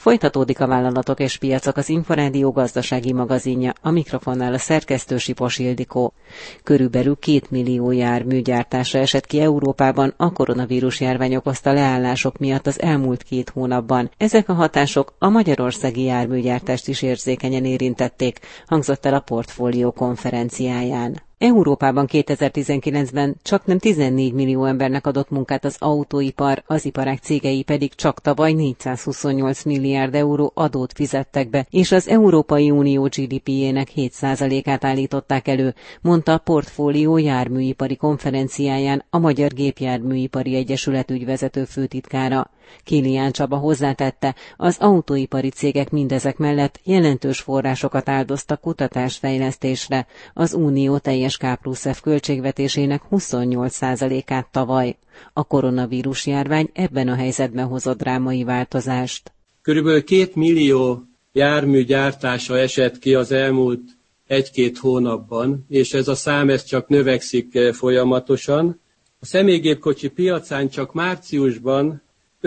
Folytatódik a Vállalatok és Piacok, az Inforádió gazdasági magazinja, a mikrofonnál a szerkesztő Sipos Ildikó. Körülbelül 2 millió jármű gyártása esett ki Európában a koronavírus járvány okozta leállások miatt az elmúlt 2 hónapban. Ezek a hatások a magyarországi járműgyártást is érzékenyen érintették, hangzott el a Portfólió konferenciáján. Európában 2019-ben csaknem 14 millió embernek adott munkát az autóipar, az iparág cégei pedig csak tavaly 428 milliárd euró adót fizettek be, és az Európai Unió GDP-jének 7%-át állították elő, mondta a Portfólió járműipari konferenciáján a Magyar Gépjárműipari Egyesület ügyvezető főtitkára. Kilián Csaba hozzátette, az autóipari cégek mindezek mellett jelentős forrásokat áldoztak kutatásfejlesztésre, az Unió teljes K+F költségvetésének 28%-át tavaly. A koronavírus járvány ebben a helyzetben hozott drámai változást. Körülbelül 2 millió jármű gyártása esett ki az elmúlt 1-2 hónapban, és ez a szám csak növekszik folyamatosan. A személygépkocsi piacán csak márciusban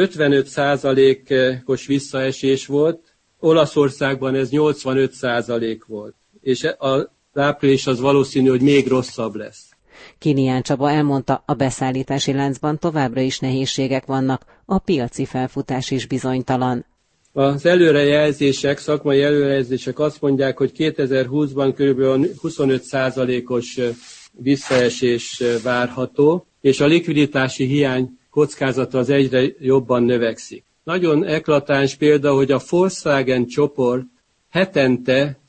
55%-os visszaesés volt, Olaszországban ez 85% volt, és az április az valószínű, hogy még rosszabb lesz. Kilián Csaba elmondta, a beszállítási láncban továbbra is nehézségek vannak, a piaci felfutás is bizonytalan. Az előrejelzések, szakmai előrejelzések azt mondják, hogy 2020-ban kb. 25%-os visszaesés várható, és a likviditási hiány kockázata az egyre jobban növekszik. Nagyon eklatáns példa, hogy a Volkswagen csoport hetente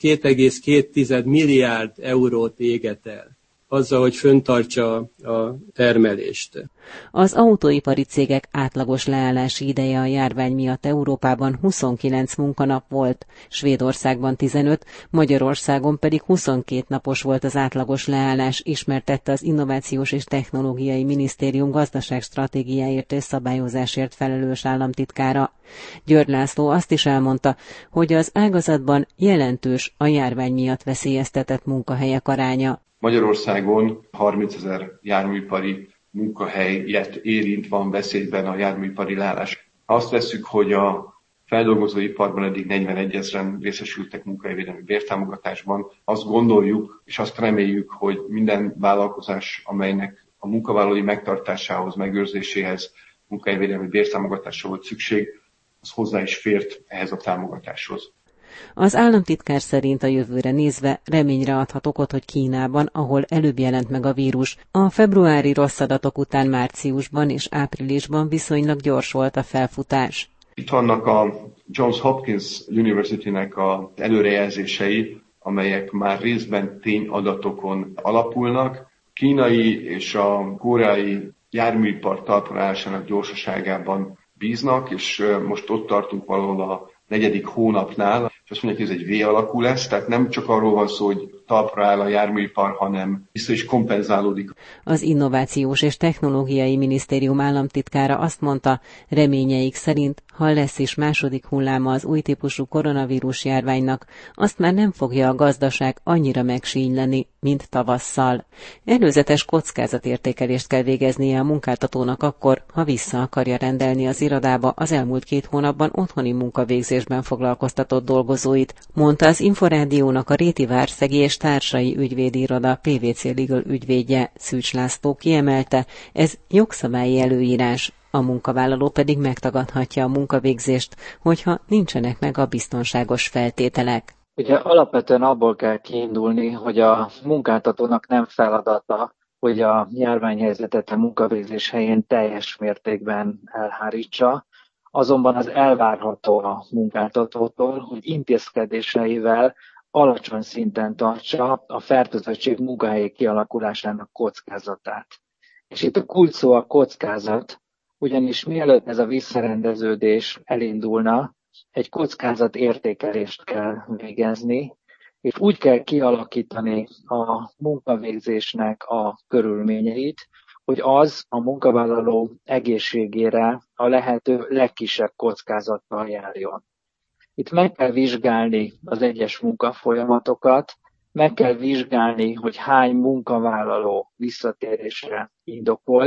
2,2 milliárd eurót éget el, azzal, hogy fenntartsa a termelést. Az autóipari cégek átlagos leállási ideje a járvány miatt Európában 29 munkanap volt, Svédországban 15, Magyarországon pedig 22 napos volt az átlagos leállás, ismertette az Innovációs és Technológiai Minisztérium gazdaságstratégiáért és szabályozásért felelős államtitkára. György László azt is elmondta, hogy az ágazatban jelentős a járvány miatt veszélyeztetett munkahelyek aránya. Magyarországon 30 000 járműipari munkahelyet érint, van veszélyben a járműipari leállás. Ha azt vesszük, hogy a feldolgozóiparban eddig 41 000-en részesültek munkahelyvédelmi bértámogatásban, azt gondoljuk és azt reméljük, hogy minden vállalkozás, amelynek a munkavállalói megtartásához, megőrzéséhez munkahelyvédelmi bértámogatásra volt szükség, az hozzá is fért ehhez a támogatáshoz. Az államtitkár szerint a jövőre nézve reményre adhat okot, hogy Kínában, ahol előbb jelent meg a vírus, a februári rossz adatok után márciusban és áprilisban viszonylag gyors volt a felfutás. Itt vannak a Johns Hopkins University-nek az előrejelzései, amelyek már részben tényadatokon alapulnak. Kínai és a koreai járműipar talpraállásának gyorsaságában bíznak, és most ott tartunk valahol a 4. hónapnál, és azt mondják, hogy ez egy V-alakú lesz, tehát nem csak arról van szó, hogy talpra áll a járműipar, hanem vissza is kompenzálódik. Az Innovációs és Technológiai Minisztérium államtitkára azt mondta, reményeik szerint, ha lesz is második hulláma az új típusú koronavírus járványnak, azt már nem fogja a gazdaság annyira megsínyleni, mint tavasszal. Előzetes kockázatértékelést kell végeznie a munkáltatónak akkor, ha vissza akarja rendelni az irodába az elmúlt 2 hónapban otthoni munkavégzésben foglalkoztatott dolgozóit, mondta az Inforádiónak a Réti Várszegi és Társai Ügyvédi Iroda PwC Legal ügyvédje. Szűcs László kiemelte, ez jogszabályi előírás, a munkavállaló pedig megtagadhatja a munkavégzést, hogyha nincsenek meg a biztonságos feltételek. Ugye alapvetően abból kell kiindulni, hogy a munkáltatónak nem feladata, hogy a járványhelyzetet a munkavégzés helyén teljes mértékben elhárítsa, azonban az elvárható a munkáltatótól, hogy intézkedéseivel alacsony szinten tartsa a fertőzöttség munkahelyi kialakulásának kockázatát. És itt a kulcs szó a kockázat, ugyanis mielőtt ez a visszarendeződés elindulna, egy kockázat értékelést kell végezni, és úgy kell kialakítani a munkavégzésnek a körülményeit, hogy az a munkavállaló egészségére a lehető legkisebb kockázattal járjon. Itt meg kell vizsgálni az egyes munkafolyamatokat, meg kell vizsgálni, hogy hány munkavállaló visszatérésre indokolt.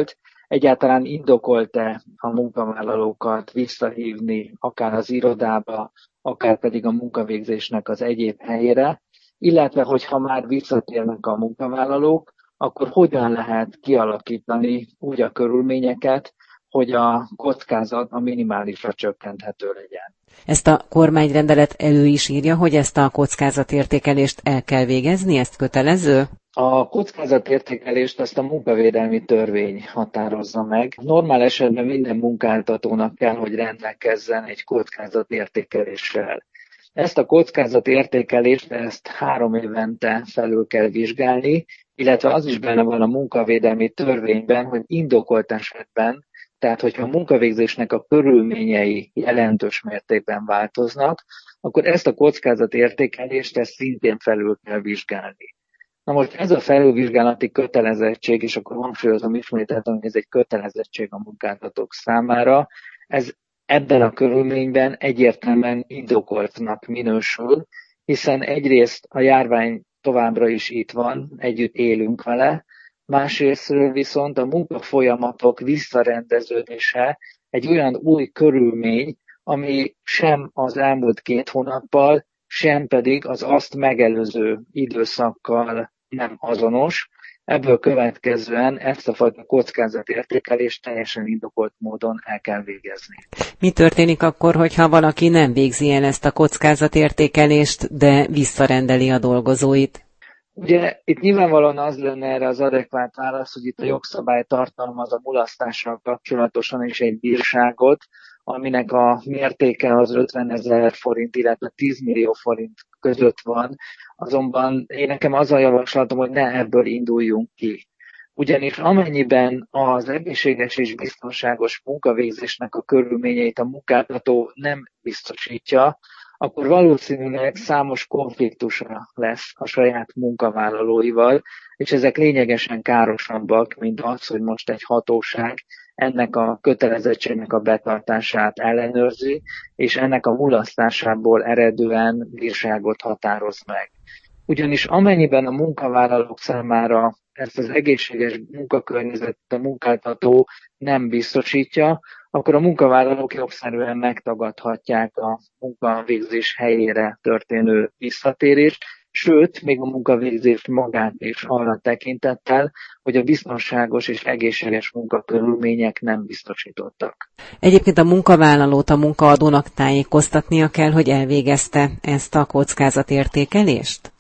egyáltalán indokolt-e a munkavállalókat visszahívni akár az irodába, akár pedig a munkavégzésnek az egyéb helyére, illetve hogyha már visszatérnek a munkavállalók, akkor hogyan lehet kialakítani úgy a körülményeket, hogy a kockázat a minimálisra csökkenthető legyen. Ezt a kormányrendelet elő is írja, hogy ezt a kockázatértékelést el kell végezni, ezt kötelező? A kockázatértékelést ezt a munkavédelmi törvény határozza meg. Normál esetben minden munkáltatónak kell, hogy rendelkezzen egy kockázatértékeléssel. Ezt a kockázatértékelést ezt 3 évente felül kell vizsgálni, illetve az is benne van a munkavédelmi törvényben, hogy indokolt esetben, tehát hogyha a munkavégzésnek a körülményei jelentős mértékben változnak, akkor ezt a kockázatértékelést ezt szintén felül kell vizsgálni. Na most ez a felülvizsgálati kötelezettség, és akkor hangsúlyozom ismételten, hogy ez egy kötelezettség a munkáltatók számára, ez ebben a körülményben egyértelműen indokoltnak minősül, hiszen egyrészt a járvány továbbra is itt van, együtt élünk vele, másrésztről viszont a munkafolyamatok visszarendeződése egy olyan új körülmény, ami sem az elmúlt 2 hónappal, sem pedig az azt megelőző időszakkal nem azonos. Ebből következően ezt a fajta kockázatértékelést teljesen indokolt módon el kell végezni. Mi történik akkor, hogyha valaki nem végzi el ezt a kockázatértékelést, de visszarendeli a dolgozóit? Ugye itt nyilvánvalóan az lenne erre az adekvát válasz, hogy itt a jogszabály tartalmaz a mulasztással kapcsolatosan is egy bírságot, aminek a mértéke az 50 000 forint, illetve 10 millió forint között van. Azonban én nekem az a javaslatom, hogy ne ebből induljunk ki. Ugyanis amennyiben az egészséges és biztonságos munkavégzésnek a körülményeit a munkáltató nem biztosítja, akkor valószínűleg számos konfliktusra lesz a saját munkavállalóival, és ezek lényegesen károsabbak, mint az, hogy most egy hatóság ennek a kötelezettségnek a betartását ellenőrzi, és ennek a mulasztásából eredően bírságot határoz meg. Ugyanis amennyiben a munkavállalók számára ezt az egészséges munkakörnyezetet a munkáltató nem biztosítja, akkor a munkavállalók jogszerűen megtagadhatják a munkavégzés helyére történő visszatérést, sőt, még a munkavégzés magát is arra tekintettel, hogy a biztonságos és egészséges munkakörülmények nem biztosítottak. Egyébként a munkavállalót a munkaadónak tájékoztatnia kell, hogy elvégezte ezt a kockázatértékelést?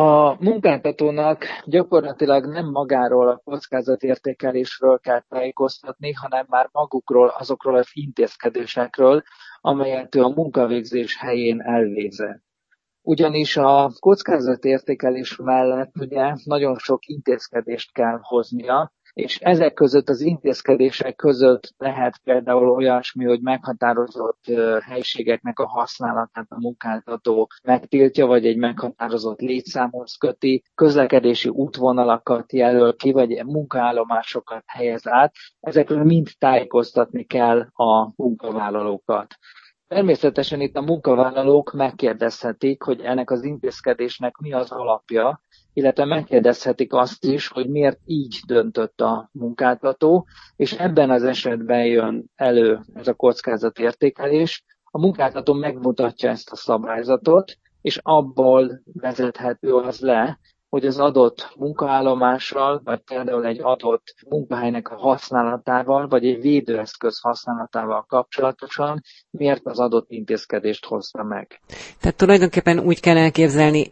A munkáltatónak gyakorlatilag nem magáról a kockázatértékelésről kell tájékoztatni, hanem már magukról, azokról az intézkedésekről, amelyet ő a munkavégzés helyén elvégzett. Ugyanis a kockázatértékelés mellett ugye nagyon sok intézkedést kell hoznia, és ezek között az intézkedések között lehet például olyasmi, hogy meghatározott helységeknek a használatát a munkáltató megtiltja, vagy egy meghatározott létszámhoz köti, közlekedési útvonalakat jelöl ki, vagy munkaállomásokat helyez át. Ezekről mind tájékoztatni kell a munkavállalókat. Természetesen itt a munkavállalók megkérdezhetik, hogy ennek az intézkedésnek mi az alapja, illetve megkérdezhetik azt is, hogy miért így döntött a munkáltató, és ebben az esetben jön elő ez a kockázatértékelés. A munkáltató megmutatja ezt a szabályzatot, és abból vezethető az le, hogy az adott munkaállomással, vagy például egy adott munkahelynek a használatával, vagy egy védőeszköz használatával kapcsolatosan miért az adott intézkedést hozta meg. Tehát tulajdonképpen úgy kell elképzelni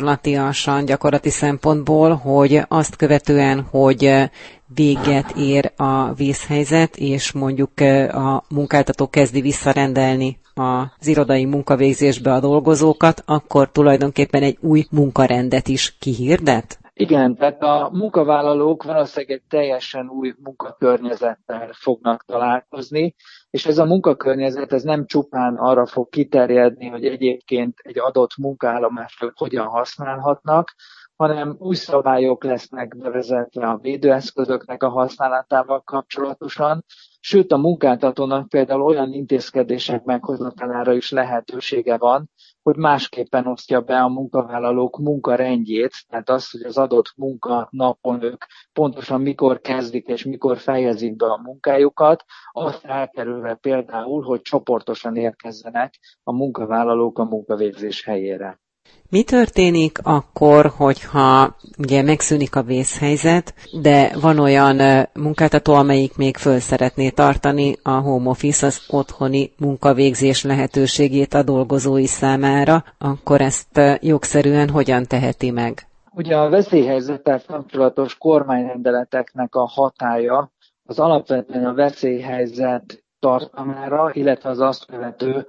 gyakorlati szempontból, hogy azt követően, hogy véget ér a vészhelyzet, és mondjuk a munkáltató kezdi visszarendelni az irodai munkavégzésbe a dolgozókat, akkor tulajdonképpen egy új munkarendet is kihirdet? Igen, tehát a munkavállalók valószínűleg egy teljesen új munkakörnyezettel fognak találkozni, és ez a munkakörnyezet ez nem csupán arra fog kiterjedni, hogy egyébként egy adott munkaállomást hogyan használhatnak, hanem új szabályok lesznek bevezetve a védőeszközöknek a használatával kapcsolatosan, sőt a munkáltatónak például olyan intézkedések meghozatalára is lehetősége van, hogy másképpen osztja be a munkavállalók munkarendjét, tehát az, hogy az adott munkanapon ők pontosan mikor kezdik és mikor fejezik be a munkájukat, azt elkerülve például, hogy csoportosan érkezzenek a munkavállalók a munkavégzés helyére. Mi történik akkor, hogyha ugye megszűnik a vészhelyzet, de van olyan munkáltató, amelyik még föl szeretné tartani a home office, az otthoni munkavégzés lehetőségét a dolgozói számára, akkor ezt jogszerűen hogyan teheti meg? Ugye a veszélyhelyzettel kapcsolatos kormányrendeleteknek a hatálya az alapvetően a veszélyhelyzet tartalmára, illetve az azt követő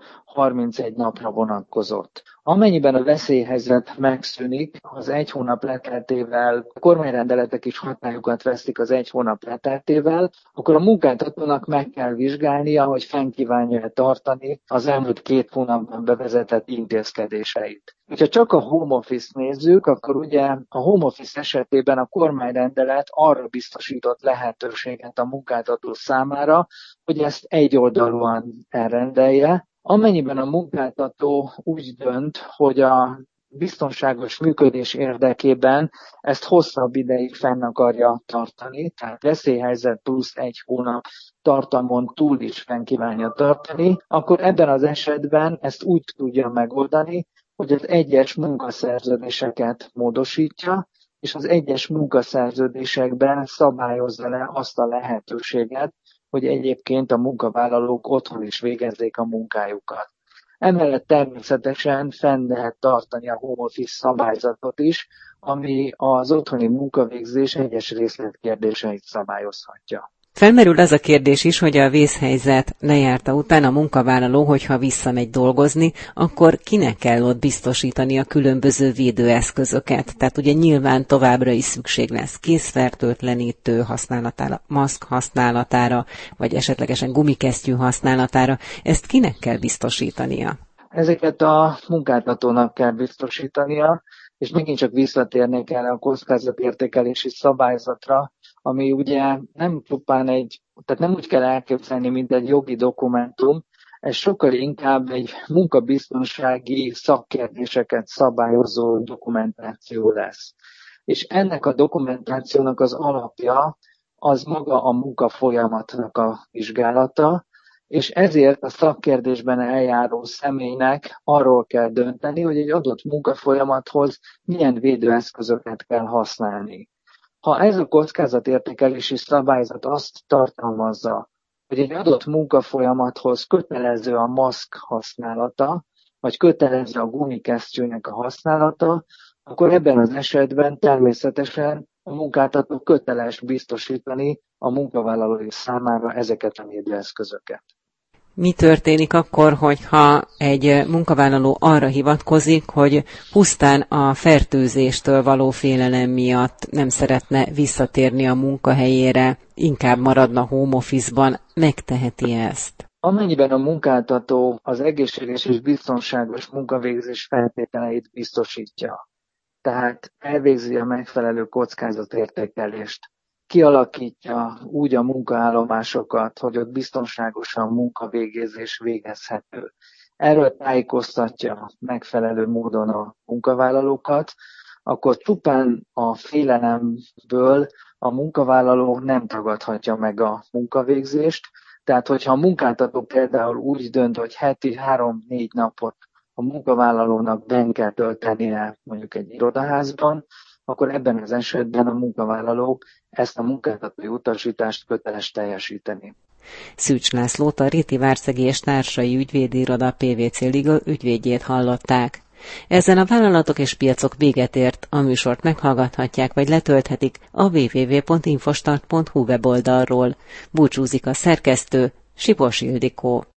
31 napra vonatkozott. Amennyiben a veszélyhelyzet megszűnik, az 1 hónap leteltével, a kormányrendeletek is hatályukat veszik az 1 hónap leteltével, akkor a munkáltatónak meg kell vizsgálnia, hogy fenn kívánja tartani az elmúlt 2 hónapban bevezetett intézkedéseit. Ha csak a home office nézzük, akkor ugye a home office esetében a kormányrendelet arra biztosított lehetőséget a munkáltató számára, hogy ezt egyoldalúan elrendelje. Amennyiben a munkáltató úgy dönt, hogy a biztonságos működés érdekében ezt hosszabb ideig fenn akarja tartani, tehát veszélyhelyzet plusz 1 hónap tartamon túl is fenn kívánja tartani, akkor ebben az esetben ezt úgy tudja megoldani, hogy az egyes munkaszerződéseket módosítja, és az egyes munkaszerződésekben szabályozza le azt a lehetőséget, hogy egyébként a munkavállalók otthon is végezzék a munkájukat. Emellett természetesen fenn lehet tartani a home office szabályzatot is, ami az otthoni munkavégzés egyes részletkérdéseit szabályozhatja. Felmerül az a kérdés is, hogy a vészhelyzet lejárta után a munkavállaló, hogyha visszamegy dolgozni, akkor kinek kell ott biztosítani a különböző védőeszközöket. Tehát ugye nyilván továbbra is szükség lesz kézfertőtlenítő használatára, maszk használatára, vagy esetlegesen gumikesztyű használatára. Ezt kinek kell biztosítania? Ezeket a munkáltatónak kell biztosítania, és megint csak visszatérnék erre a kockázatértékelési szabályzatra, ami ugye nem csupán tehát nem úgy kell elképzelni, mint egy jogi dokumentum, ez sokkal inkább egy munkabiztonsági szakkérdéseket szabályozó dokumentáció lesz. És ennek a dokumentációnak az alapja az maga a munkafolyamatnak a vizsgálata, és ezért a szakkérdésben eljáró személynek arról kell dönteni, hogy egy adott munkafolyamathoz milyen védőeszközöket kell használni. Ha ez a kockázatértékelési szabályzat azt tartalmazza, hogy egy adott munkafolyamathoz kötelező a maszk használata, vagy kötelező a gumikesztyűnek a használata, akkor ebben az esetben természetesen a munkáltató köteles biztosítani a munkavállalói számára ezeket a védőeszközöket. Mi történik akkor, hogyha egy munkavállaló arra hivatkozik, hogy pusztán a fertőzéstől való félelem miatt nem szeretne visszatérni a munkahelyére, inkább maradna home office-ban, megteheti ezt? Amennyiben a munkáltató az egészséges és biztonságos munkavégzés feltételeit biztosítja, tehát elvégzi a megfelelő kockázatértékelést, kialakítja úgy a munkaállomásokat, hogy ott biztonságosan munkavégzés végezhető. Erről tájékoztatja megfelelő módon a munkavállalókat, akkor csupán a félelemből a munkavállaló nem tagadhatja meg a munkavégzést. Tehát, hogyha a munkáltató például úgy dönt, hogy heti 3-4 napot a munkavállalónak benn kell töltenie mondjuk egy irodaházban, akkor ebben az esetben a munkavállaló ezt a munkáltatói utasítást köteles teljesíteni. Szűcs Lászlót, a Réti Várszegi és Társai Ügyvédi Iroda PwC Legal ügyvédjét hallották. Ezzel a vállalatok és piacok véget ért, a műsort meghallgathatják vagy letölthetik a www.infostart.hu weboldalról. Búcsúzik a szerkesztő, Sipos Ildikó.